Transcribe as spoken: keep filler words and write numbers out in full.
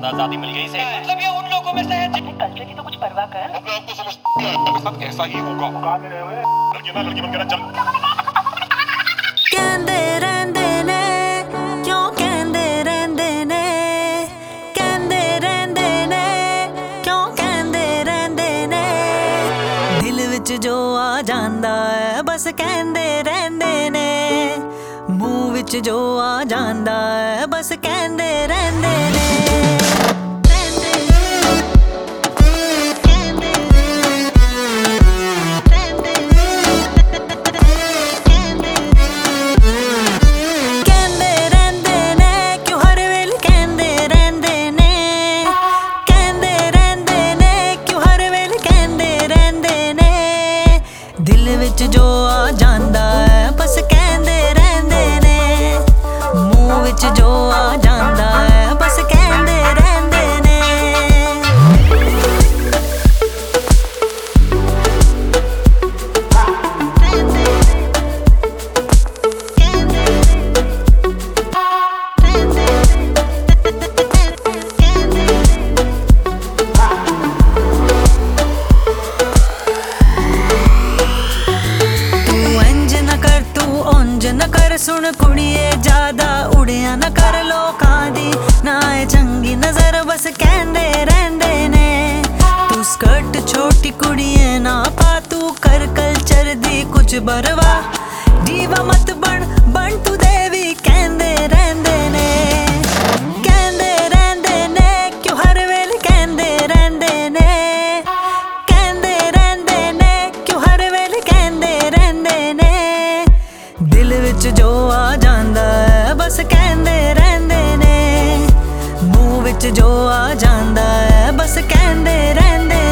ज्यादा आजादी मिल गई से मतलब ये उन लोगों में से है जिन्हें कल्चर की तो कुछ परवाह कर। अब आपको समझ मेरे साथ ऐसा ही होगा। कहां गए हुए लड़की ना लड़की बन के चल कहंदे रहंदे ने क्यों कहंदे रहंदे ने कहंदे रहंदे ने क्यों कहंदे रहंदे ने दिल विच जो आ जांदा है बस कहंदे रहंदे ने मुंह विच जो आ जांदा है बस कहंदे रहंदे ने। दिल विच जो आ जांदा है बस कहंदे रहंदे ने मुंह विच जो आ जांदा है बस कहंदे रहंदे ने। न कर सुन कुड़िए ज्यादा उड़िया न कर लोकां दी ना ए चंगी नजर बस कहंदे रहंदे ने। तू स्कर्ट छोटी कुड़िए ना पा तू कर कल्चर दी कुछ बरवा दीवा मत बन बन तू देवी कहंदे रहंदे ने। कहंदे रहंदे ने क्यों हर वेले कहंदे रहंदे ने कहंदे रहंदे ने क्यों हर वेले कहंदे रहंदे ने। दिल विच जो आ जांदा है बस कहंदे रहंदे ने मुंह विच जो आ जांदा है बस कहंदे रहंदे